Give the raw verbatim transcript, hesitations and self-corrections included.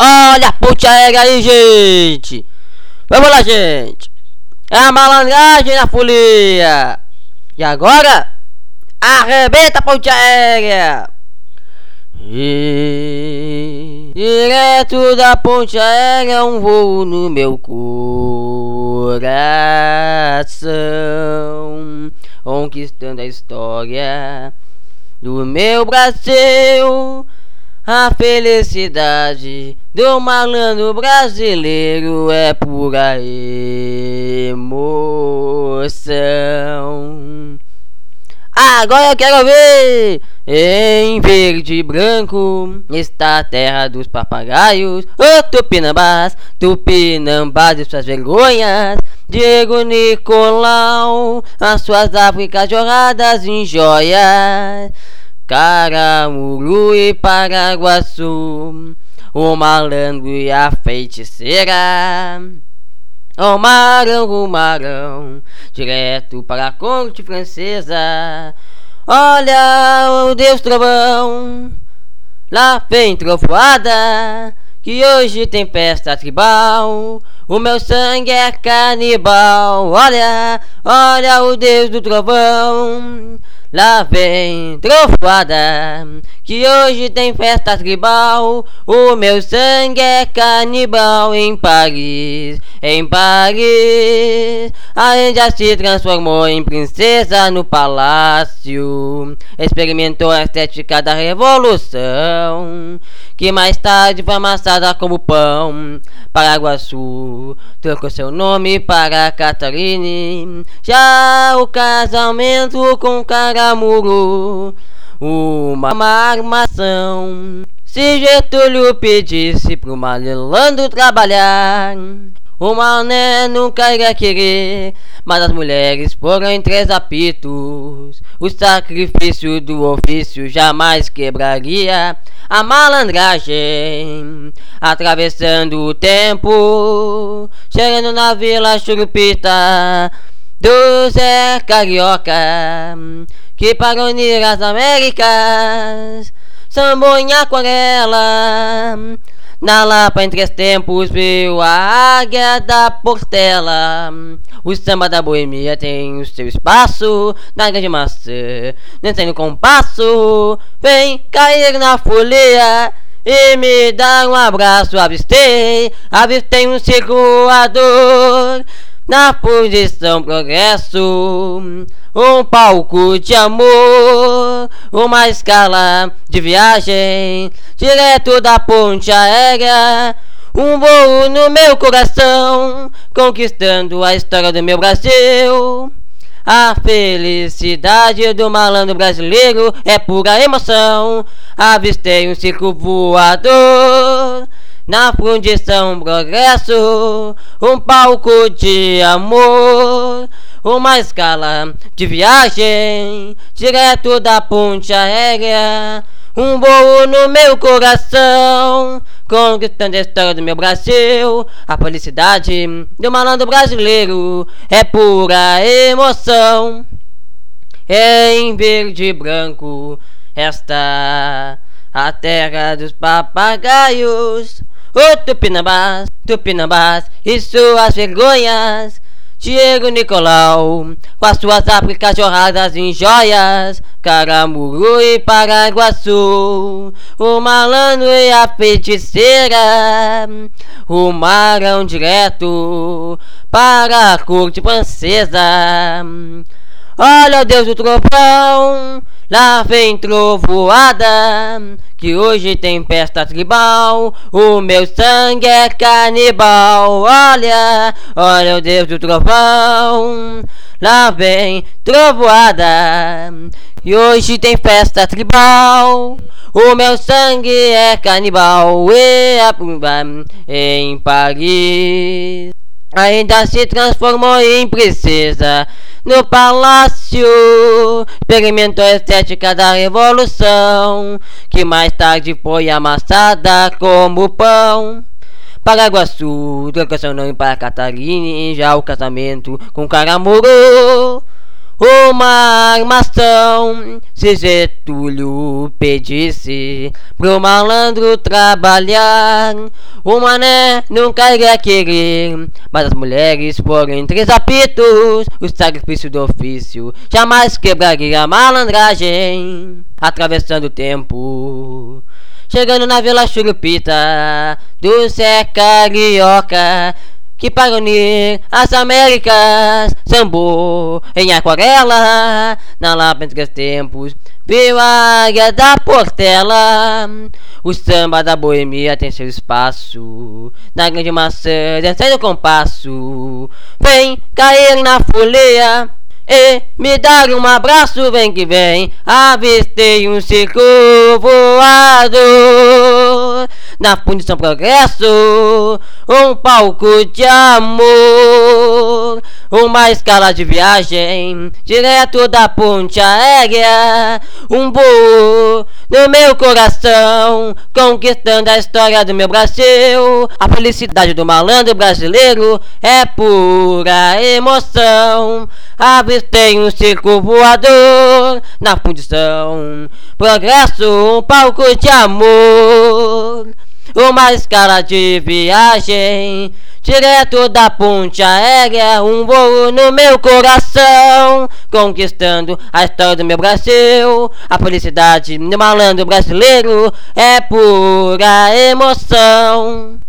Olha a ponte aérea aí, gente! Vamos lá, gente! É a malandragem na folia! E agora, arrebenta a ponte aérea! E... direto da ponte aérea, um voo no meu coração, conquistando a história do meu Brasil. A felicidade do malandro brasileiro é pura emoção. Agora eu quero ver! Em verde e branco está a terra dos papagaios, ô Tupinambás, Tupinambás e suas vergonhas. Diego Nicolau, as suas Áfricas jorradas em joias. Caramuru e Paraguaçu, o malandro e a feiticeira. O marão, o marão, direto para a corte francesa. Olha o Deus trovão, lá vem trovoada, que hoje tem festa tribal. O meu sangue é canibal. Olha, olha o Deus do trovão, lá vem trovoada, que hoje tem festa tribal. O meu sangue é canibal. Em Paris, em Paris, a Índia se transformou em princesa no palácio. Experimentou a estética da revolução, que mais tarde foi amassada como pão. Paraguaçu trocou seu nome para Catarine. Já o casamento com Caramuru, uma armação. Se Getúlio pedisse pro malandro trabalhar, o mané nunca iria querer, mas as mulheres foram em três apitos. O sacrifício do ofício jamais quebraria a malandragem. Atravessando o tempo, chegando na Vila Churupita do Zé Carioca, que para unir as Américas sambou em aquarela. Na Lapa em três tempos viu a águia da Portela. O samba da boemia tem o seu espaço na grande maçã, nem sem no compasso. Vem cair na folia e me dar um abraço. Avistei, avistei um circulador na posição progresso, um palco de amor, uma escala de viagem direto da ponte aérea. Um voo no meu coração, conquistando a história do meu Brasil. A felicidade do malandro brasileiro é pura emoção. Avistei um circo voador na fundição progresso, um palco de amor, uma escala de viagem direto da ponte aérea. Um voo no meu coração, conquistando a história do meu Brasil. A felicidade do malandro brasileiro é pura emoção. Em verde e branco está a terra dos papagaios, o Tupinambás, Tupinambás e suas vergonhas. Diego Nicolau, com as suas Áfricas jorradas em joias. Caramuru e Paraguaçu, o malandro e a feiticeira. O marão direto para a corte francesa. Olha o Deus do trovão, lá vem trovoada, que hoje tem festa tribal. O meu sangue é canibal. Olha, olha o Deus do trovão, lá vem trovoada, que hoje tem festa tribal. O meu sangue é canibal. E a em Paris ainda se transformou em princesa no palácio. Experimentou a estética da revolução, que mais tarde foi amassada como pão. Paraguaçu trocou seu nome para Catarine. Já o casamento com Caramuru, uma armação. Se Getúlio pedisse pro malandro trabalhar, o mané nunca iria querer. Mas as mulheres forem três apitos, o sacrifício do ofício jamais quebraria a malandragem. Atravessando o tempo, chegando na Vila Churupita do Zé Carioca, que para unir as Américas sambou em aquarela. Na Lapa entre os tempos viu a águia da Portela. O samba da boemia tem seu espaço na grande maçã, dançando compasso. Vem cair na folia e me dar um abraço, vem que vem. Avistei um circo voador, na Fundição Progresso, um palco de amor, uma escala de viagem direto da ponte aérea, um voo no meu coração, conquistando a história do meu Brasil. A felicidade do malandro brasileiro é pura emoção. Avistei um circo voador, na Fundição Progresso, um palco de amor, uma escala de viagem direto da ponte aérea, um voo no meu coração, conquistando a história do meu Brasil. A felicidade do malandro brasileiro é pura emoção.